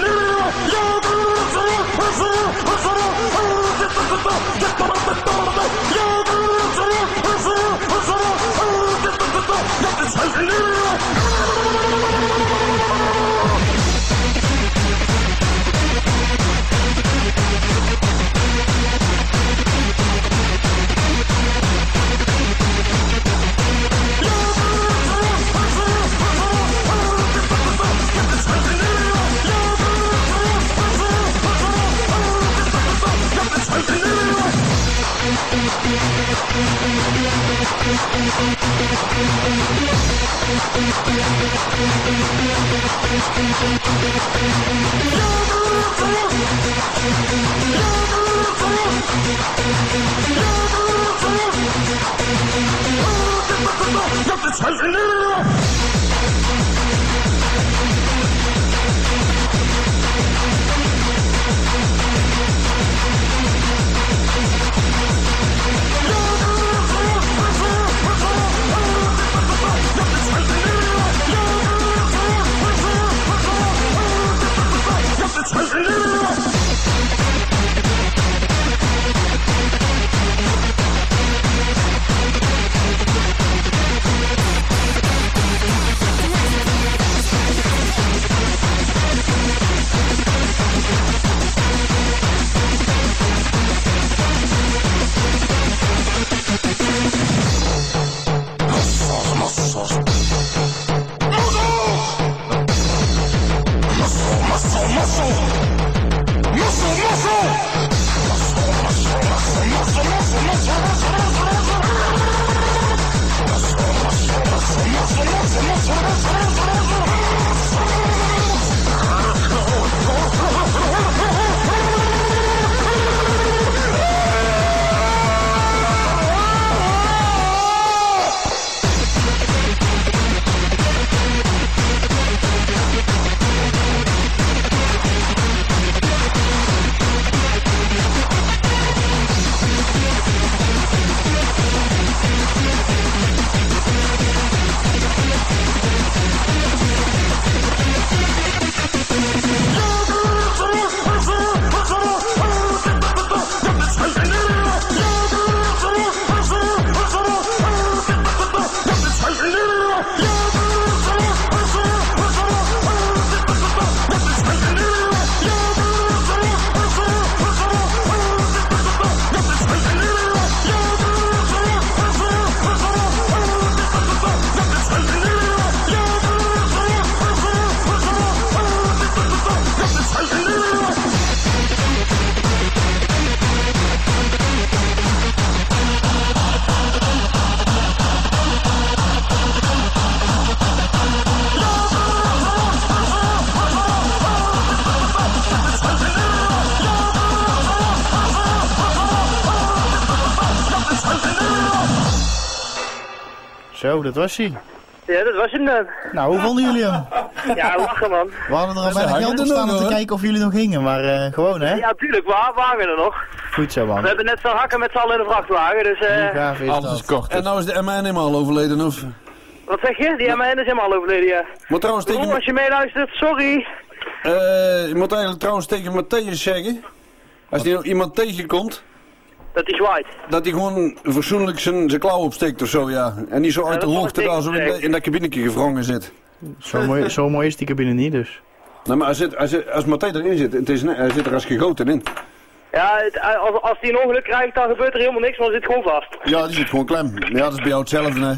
[SPEAKER 11] Zo, dat was hij.
[SPEAKER 12] Ja, dat was hem dan.
[SPEAKER 11] Nou, hoe vonden jullie hem?
[SPEAKER 12] Ja, lachen man.
[SPEAKER 11] We hadden er al bijna geld op staan om te kijken of jullie nog gingen, maar uh, gewoon hè?
[SPEAKER 12] Ja, tuurlijk, we waren er nog.
[SPEAKER 11] Goed zo man.
[SPEAKER 12] We hebben net veel hakken met z'n allen in de vrachtwagen, dus eh...
[SPEAKER 11] Hoe gaaf is
[SPEAKER 7] Alles is kort.
[SPEAKER 5] En nou is de M N helemaal overleden, of?
[SPEAKER 12] Wat zeg je? Die M N is helemaal overleden, ja.
[SPEAKER 5] Maar trouwens tegen...
[SPEAKER 12] Roel, als je meeluistert, sorry.
[SPEAKER 5] Uh, je moet eigenlijk trouwens tegen Matthäus zeggen, als hij nog iemand tegenkomt...
[SPEAKER 12] Dat hij zwaait.
[SPEAKER 5] Dat hij gewoon fatsoenlijk zijn, zijn klauw opsteekt of zo, ja. En niet zo uit
[SPEAKER 12] Ja,
[SPEAKER 5] de
[SPEAKER 12] dat
[SPEAKER 5] hoogte daar zo in, de, in dat kabinetje gevrongen zit.
[SPEAKER 11] Zo mooi, zo mooi is die cabine niet dus.
[SPEAKER 5] Nou, maar als, het, als, het, als Matthé erin zit, het is, hij zit er als gegoten in.
[SPEAKER 12] Ja, het, als, als hij een ongeluk krijgt, dan gebeurt er helemaal niks, maar hij zit gewoon vast.
[SPEAKER 5] Ja, die zit gewoon klem. Ja, dat is bij jou hetzelfde, hè.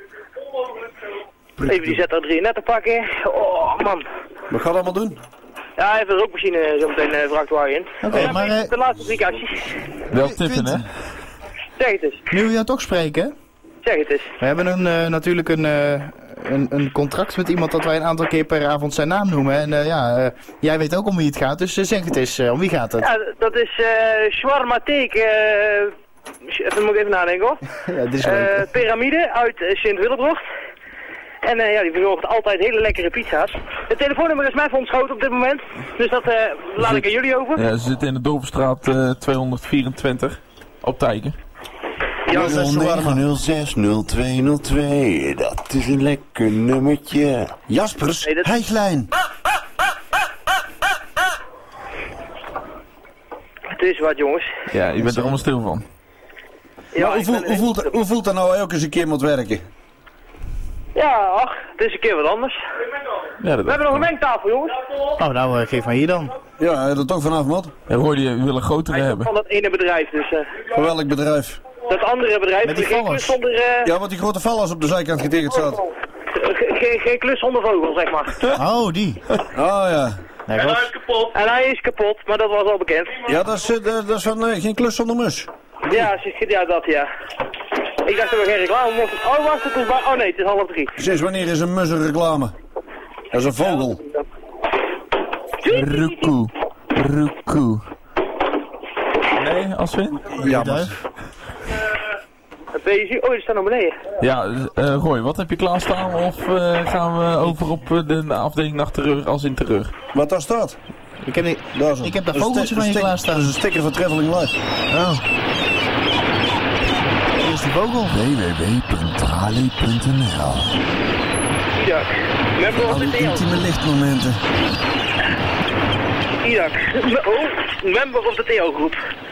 [SPEAKER 12] Even die Z R drie net te pakken. Oh, man.
[SPEAKER 5] Wat gaat hij allemaal doen?
[SPEAKER 12] Ja, hij heeft een rookmachine zo meteen uh, vrachtwagen in.
[SPEAKER 11] Oké, okay, maar... Uh,
[SPEAKER 12] de laatste drie kastjes.
[SPEAKER 7] Wel tippen, hè?
[SPEAKER 12] Zeg het eens.
[SPEAKER 11] Nu we jou toch spreken...
[SPEAKER 12] Zeg het eens.
[SPEAKER 11] We hebben een, uh, natuurlijk een, uh, een, een contract met iemand dat wij een aantal keer per avond zijn naam noemen. En uh, ja, uh, jij weet ook om wie het gaat, dus uh, zeg het eens. Uh, om wie gaat het?
[SPEAKER 12] Ja, dat is uh, Shawarma Teek. Uh, even moet ik even nadenken hoor.
[SPEAKER 11] Ja, dit is leuk.
[SPEAKER 12] Uh, Pyramide uit uh, Sint-Willebrocht. En uh, ja, die verzorgt altijd hele lekkere pizza's. Het telefoonnummer is mij voor ontschoten op dit moment. Dus dat uh, laat ik aan jullie over.
[SPEAKER 7] Ja, ze zitten in de Dorpstraat uh, tweehonderdvierentwintig. Op Tijken.
[SPEAKER 12] Ja,
[SPEAKER 1] nul negen nul zes nul twee nul twee. Dat is een lekker nummertje. Jaspers,
[SPEAKER 12] nee, dat...
[SPEAKER 1] Heiglijn.
[SPEAKER 12] Het is wat jongens.
[SPEAKER 7] Ja, je bent er allemaal stil van.
[SPEAKER 12] Ja,
[SPEAKER 5] maar hoe, voelt, hoe, voelt, hoe voelt dat nou elke eens een keer moet werken?
[SPEAKER 12] Ja, ach, het is een keer wat anders.
[SPEAKER 7] Ja, dat
[SPEAKER 12] we hebben nog een mengtafel, jongens.
[SPEAKER 11] Oh, nou, uh, geef maar hier dan.
[SPEAKER 5] Ja, dat toch vanaf, Mat?
[SPEAKER 7] Ja, hoor je, we willen grotere
[SPEAKER 12] Hij is
[SPEAKER 7] hebben.
[SPEAKER 12] van dat ene bedrijf, dus... Uh,
[SPEAKER 5] van welk bedrijf?
[SPEAKER 12] Dat andere bedrijf.
[SPEAKER 11] Met die
[SPEAKER 12] geen
[SPEAKER 11] vallers.
[SPEAKER 12] klus zonder... Uh...
[SPEAKER 5] Ja, wat die grote vallers op de zijkant getekend staat.
[SPEAKER 12] Geen, geen klus zonder vogel, zeg maar.
[SPEAKER 11] Oh, die.
[SPEAKER 5] Oh, ja.
[SPEAKER 11] Nee,
[SPEAKER 12] en hij is kapot. En hij is kapot, maar dat was al bekend.
[SPEAKER 5] Ja, dat is, uh, dat is van uh, geen klus zonder mus.
[SPEAKER 12] Ja, ja, dat ja. Ik dacht dat we geen reclame mochten. Oh, wacht, het is bij... Oh nee, het is half drie.
[SPEAKER 5] Sinds wanneer is een mus een reclame? Dat is een vogel.
[SPEAKER 7] Ruku. Ruku. Nee, Aswin?
[SPEAKER 5] Ja, maar...
[SPEAKER 12] Een beetje... Oh, die staat naar beneden.
[SPEAKER 7] Ja, uh, Roy, wat heb je klaarstaan? Of uh, gaan we over op uh, de afdeling naar terug als in terug?
[SPEAKER 5] Wat daar staat?
[SPEAKER 11] Ik heb, die,
[SPEAKER 5] dat
[SPEAKER 11] ik heb dat vogeltje van je klaarstaan.
[SPEAKER 5] Dat is een sticker van Traveling Live.
[SPEAKER 11] Oh. Hier is die vogel.
[SPEAKER 1] w w w punt trali punt n l
[SPEAKER 12] Idak. Member of the Theo.
[SPEAKER 5] Intieme lichtmomenten.
[SPEAKER 12] Idak. Oh, member of the Theo groep.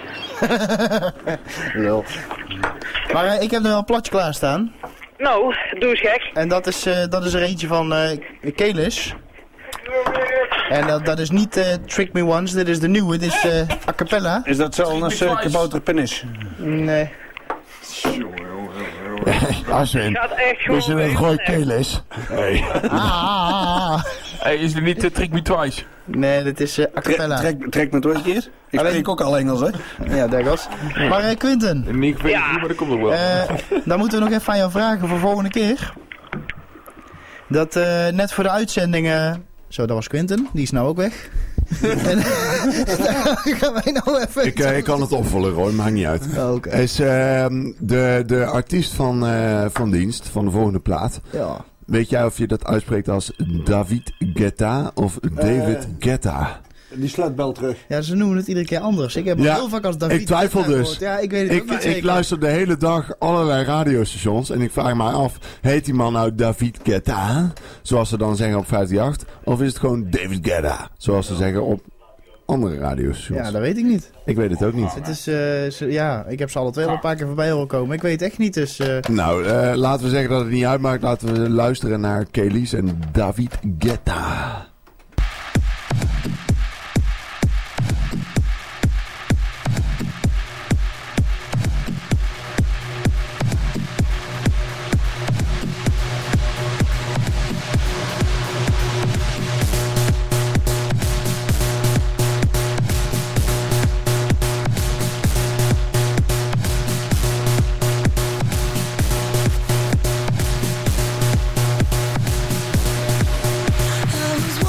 [SPEAKER 11] Lul. Maar uh, ik heb er wel een platje klaarstaan.
[SPEAKER 12] Nou, doe eens gek.
[SPEAKER 11] En dat is, uh, dat is er eentje van uh, Kelis. En dat, dat is niet uh, Trick Me Once, dit is de nieuwe, dit is uh, a cappella.
[SPEAKER 5] Is dat hetzelfde als uh, Kabouter Penis?
[SPEAKER 11] Nee.
[SPEAKER 1] Aswin, wist je dat Roy Kelis?
[SPEAKER 7] Nee.
[SPEAKER 11] Ah, ah, ah.
[SPEAKER 7] Hey, is er niet uh, Trick Me Twice?
[SPEAKER 11] Nee, dit is uh, a cappella.
[SPEAKER 5] Trek, trek me twee keer. Ik
[SPEAKER 11] Alleen...
[SPEAKER 5] spreek ook al Engels, hè?
[SPEAKER 11] Ja, dat was. Maar uh, Quinten.
[SPEAKER 7] Niet weet ja. maar dat komt nog wel.
[SPEAKER 11] Uh, dan moeten we nog even aan jou vragen voor volgende keer. Dat uh, net voor de uitzendingen... Zo, dat was Quinten. Die is nou ook weg. En gaan wij nou even...
[SPEAKER 1] Ik, uh, ik kan het opvullen, Roy. Maakt niet uit.
[SPEAKER 11] Oh, okay.
[SPEAKER 1] Hij is uh, de, de artiest van, uh, van dienst, van de volgende plaat.
[SPEAKER 11] Ja.
[SPEAKER 1] Weet jij of je dat uitspreekt als David Guetta of David uh, Guetta?
[SPEAKER 5] Die slaat bel terug.
[SPEAKER 11] Ja, ze noemen het iedere keer anders. Ik heb het
[SPEAKER 1] ja,
[SPEAKER 11] heel vaak als David
[SPEAKER 1] ik twijfel
[SPEAKER 11] Guetta
[SPEAKER 1] dus.
[SPEAKER 11] gehoord. Ja, ik weet het
[SPEAKER 1] ik,
[SPEAKER 11] ook niet
[SPEAKER 1] ik
[SPEAKER 11] zeker.
[SPEAKER 1] luister de hele dag allerlei radiostations en ik vraag me af, heet die man nou David Guetta, zoals ze dan zeggen op vijfenvijftig, of is het gewoon David Guetta, zoals ze zeggen op andere radiostations?
[SPEAKER 11] Ja, dat weet ik niet.
[SPEAKER 1] Ik weet het ook niet.
[SPEAKER 11] Het is, uh, ze, ja, ik heb ze alle twee al een paar keer voorbij horen komen. Ik weet het echt niet, dus... Uh...
[SPEAKER 1] Nou, uh, laten we zeggen dat het niet uitmaakt. Laten we luisteren naar Kelis en David Guetta.
[SPEAKER 4] I was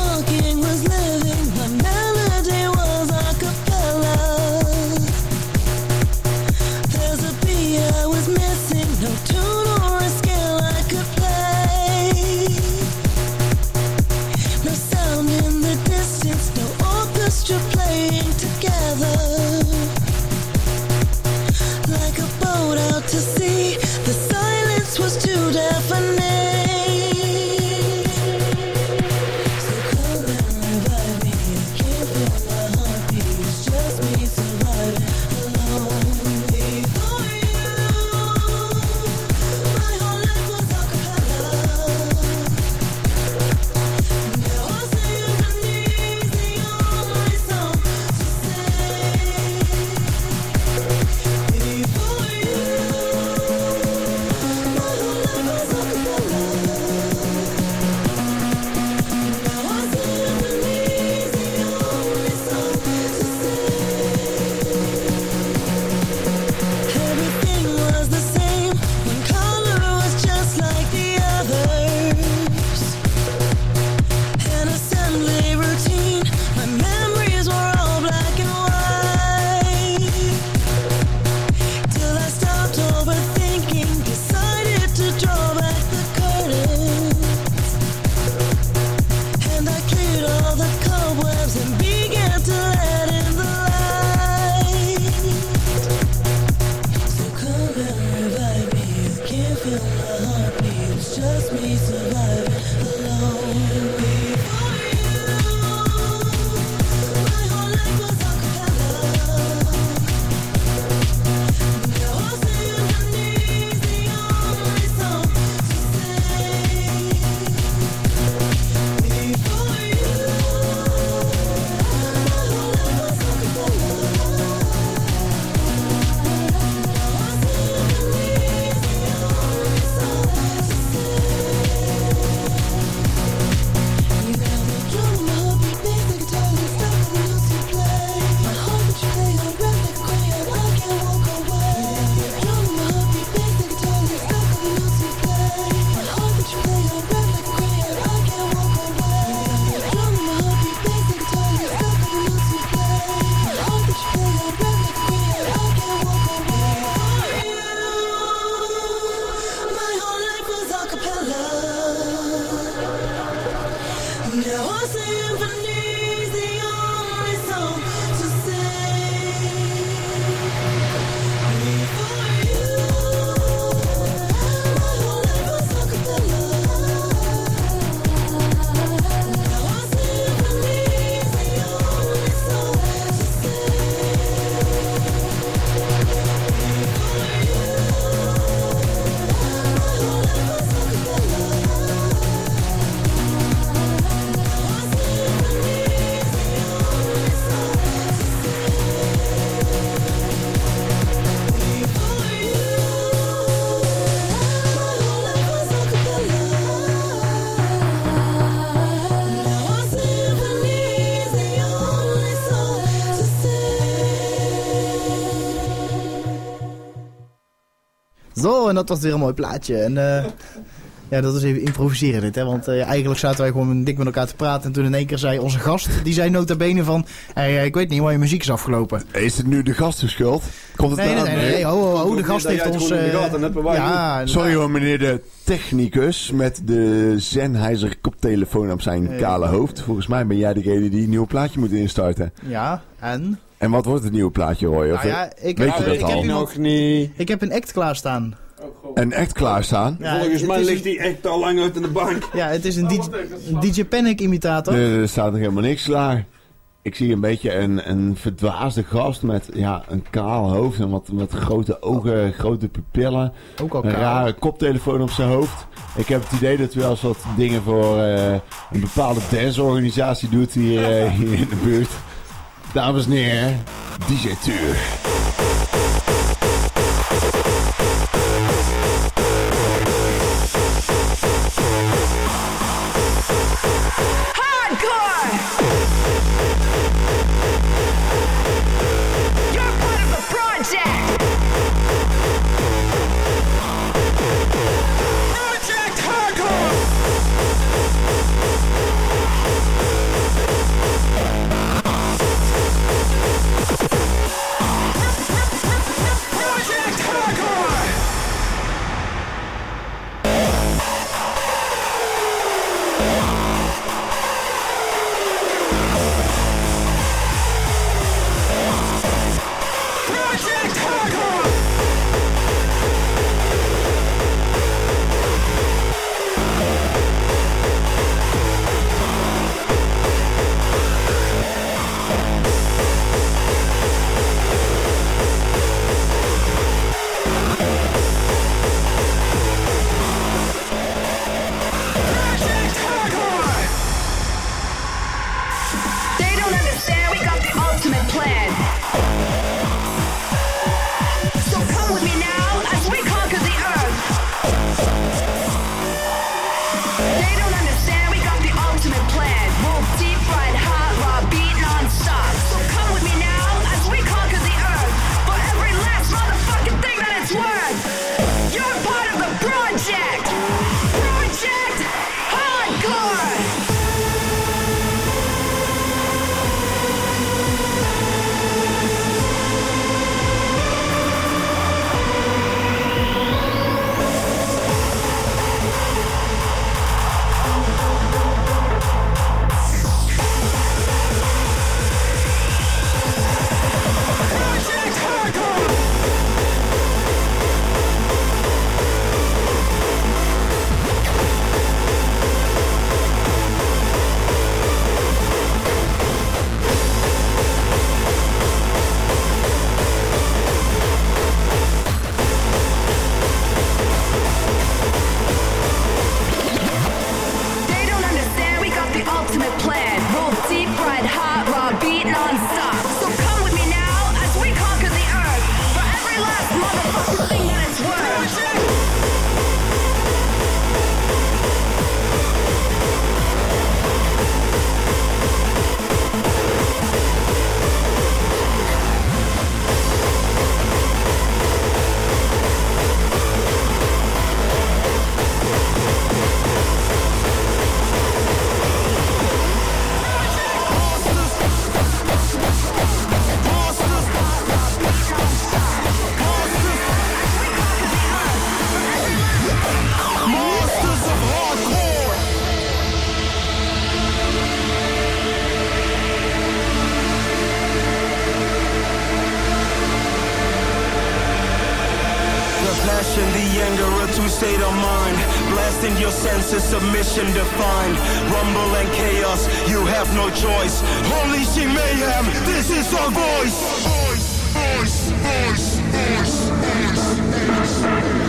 [SPEAKER 11] Zo, en dat was weer een mooi plaatje. En uh, ja, dat is even improviseren dit, hè. Want uh, eigenlijk zaten wij gewoon dik met elkaar te praten. En toen in één keer zei onze gast, die zei nota bene van... Hey, ik weet niet, maar je muziek is afgelopen.
[SPEAKER 1] Is het nu de gasten schuld? Komt het
[SPEAKER 11] nee, nee, nee, nee, nee. Ho, ho, ho, de gast heeft ons... Uh,
[SPEAKER 1] ja, sorry hoor, meneer de technicus met de Sennheiser koptelefoon op zijn hey. kale hoofd. Volgens mij ben jij degene die een nieuw plaatje moet instarten.
[SPEAKER 11] Ja, en...
[SPEAKER 1] En wat wordt het nieuwe plaatje, Roy? Of
[SPEAKER 11] nou ja, ik,
[SPEAKER 1] weet je dat
[SPEAKER 11] ik
[SPEAKER 1] al?
[SPEAKER 11] Heb
[SPEAKER 5] nog niet.
[SPEAKER 11] Ik heb een act klaarstaan.
[SPEAKER 1] Een act klaarstaan?
[SPEAKER 5] Ja, volgens mij ligt die act al lang uit in de bank.
[SPEAKER 11] Ja, het is een, D J, D J Panic imitator.
[SPEAKER 1] Nee, er staat nog helemaal niks klaar. Ik zie een beetje een, een verdwaasde gast met ja, een kaal hoofd en wat, wat grote ogen, grote pupillen.
[SPEAKER 11] Ook al
[SPEAKER 1] een
[SPEAKER 11] kaal.
[SPEAKER 1] rare koptelefoon op zijn hoofd. Ik heb het idee dat hij wel eens wat dingen voor uh, een bepaalde danceorganisatie doet hier, uh, hier in de buurt. Dames en heren, D J Tuur.
[SPEAKER 13] Project true state of mind. Blasting your senses, submission defined. Rumble and chaos, you have no choice. Unleashing mayhem, this is our voice. Voice, voice, voice, voice, voice.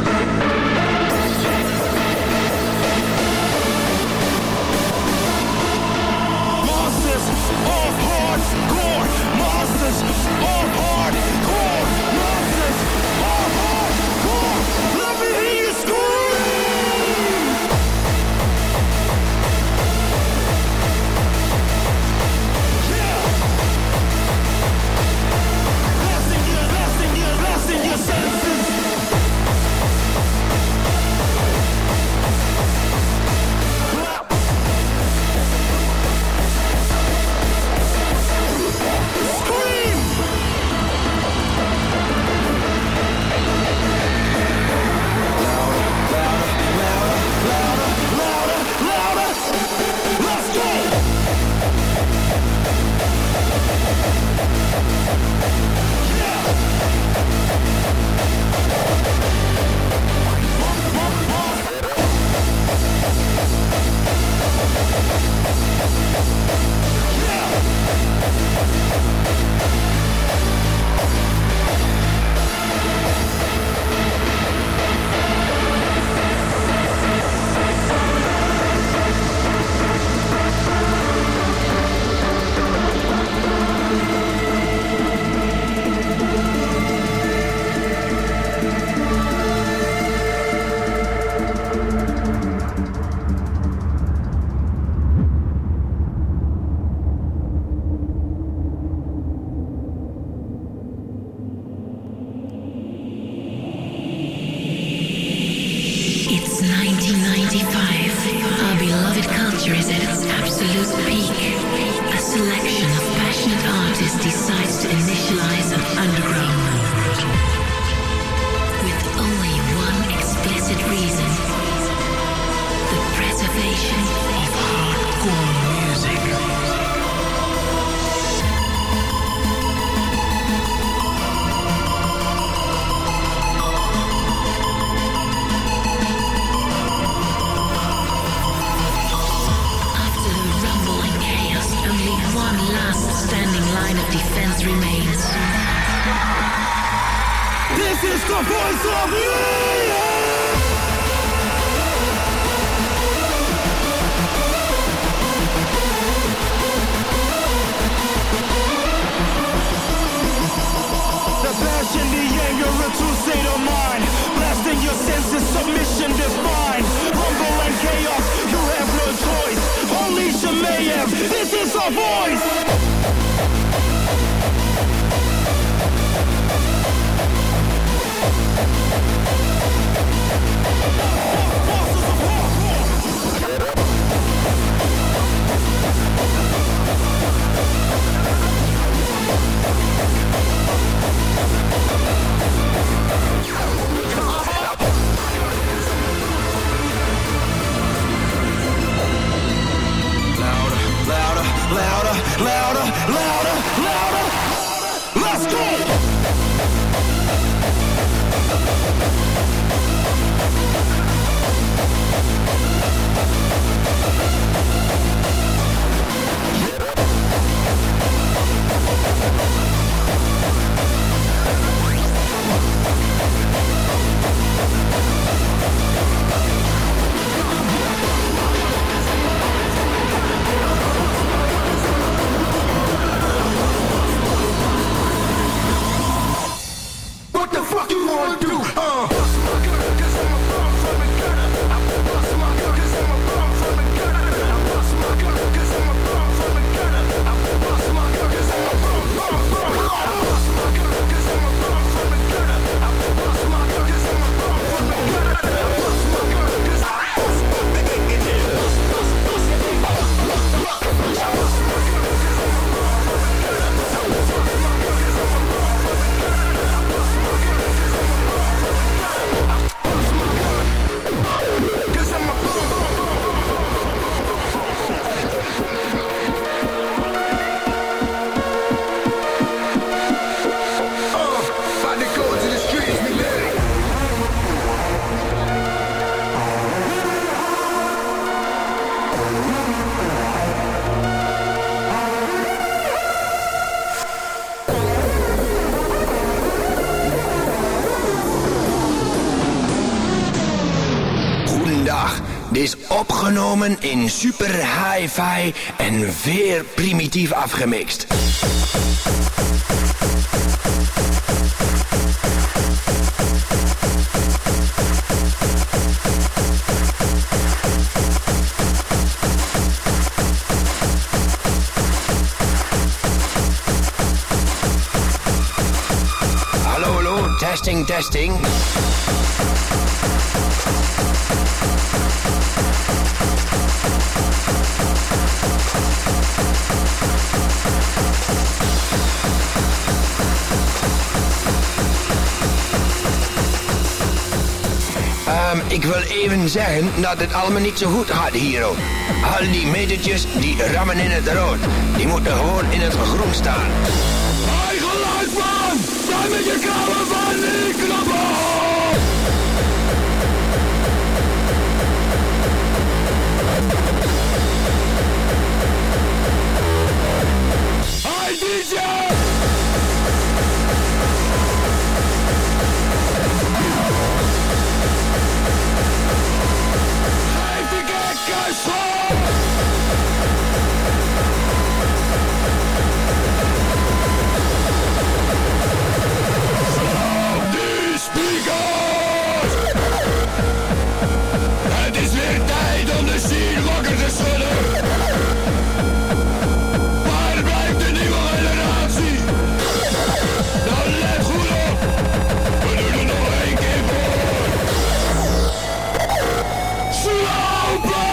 [SPEAKER 13] Masters of hardcore, masters of hardcore, masters of hardcore. Let me hear you scream! Yeah! Blasting your, blasting your, blasting your senses.
[SPEAKER 14] It's nineteen ninety-five. Our beloved culture is at its absolute peak. A selection of passionate artists decides to initialize an underground movement. With only one explicit reason. The preservation of hardcore music. Defense remains.
[SPEAKER 13] This is the voice of mayhem! The passion, the anger, a true state of mind. Blasting your senses, submission defined. Rumble and chaos, you have no choice. Unleash the mayhem, this is our voice! Louder, louder, louder, louder. Let's go!
[SPEAKER 15] opgenomen in super hi-fi en zeer primitief afgemixt. Hallo, hallo, testing, testing. Um, ik wil even zeggen dat het allemaal niet zo goed gaat hier ook. Al die metertjes die rammen in het rood. Die moeten gewoon in het groen staan.
[SPEAKER 3] Hey geluidsman! Sta met je krabben van die knappen! Hey D J! Het is weer tijd om de scene wakker te schudden. Waar blijft de nieuwe generatie? Dan let goed op. We doen er nog één keer voor. Slopen!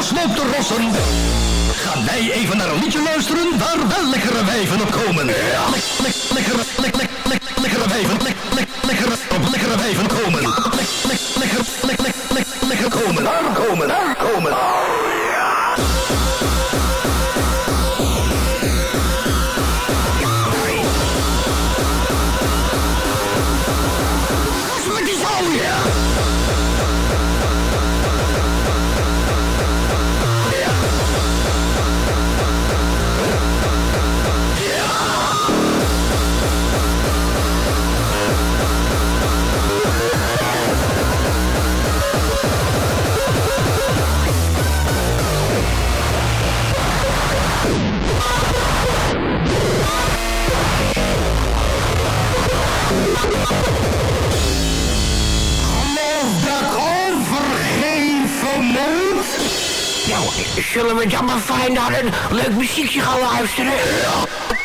[SPEAKER 16] gesloopte rossen. Gaan wij even naar een liedje luisteren waar wel lekkere wijven op komen. Ja, lek, lek, lekkere, lek, lek, lek, lekkere wijven, lek, lek, lekkere, op lekkere wijven komen. Lek, lek, lekker, lek, lek, lek, lekker komen. Daar komen, daar komen. Met die zo, ja.
[SPEAKER 15] Nou, zullen we dan maar fijn naar een leuk muziekje gaan luisteren? Ja.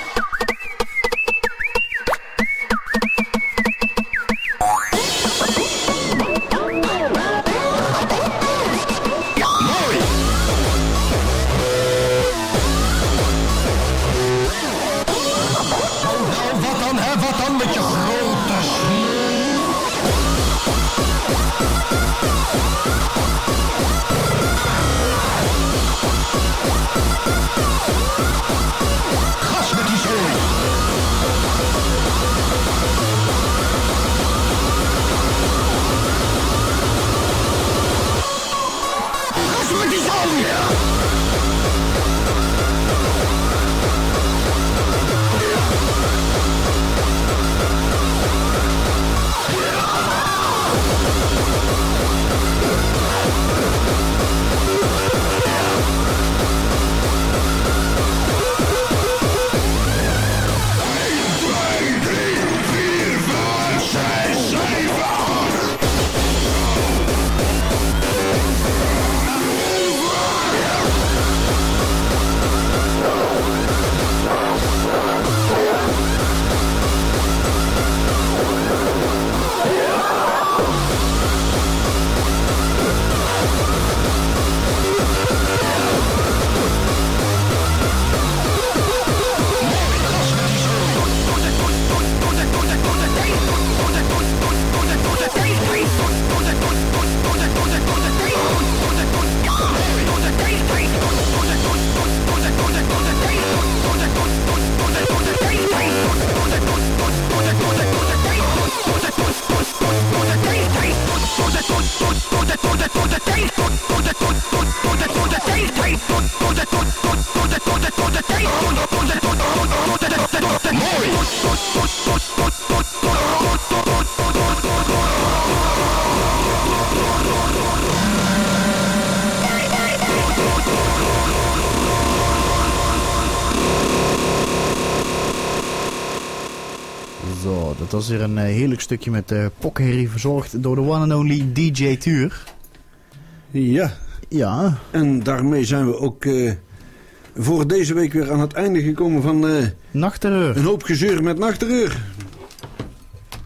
[SPEAKER 11] Zo, dat was weer een uh, heerlijk stukje met uh, pokherrie verzorgd door de one and only D J Tuur.
[SPEAKER 5] Ja.
[SPEAKER 11] Ja.
[SPEAKER 5] En daarmee zijn we ook uh, voor deze week weer aan het einde gekomen van... Uh,
[SPEAKER 11] Nachtterreur.
[SPEAKER 5] Een hoop gezeur met Nachtterreur.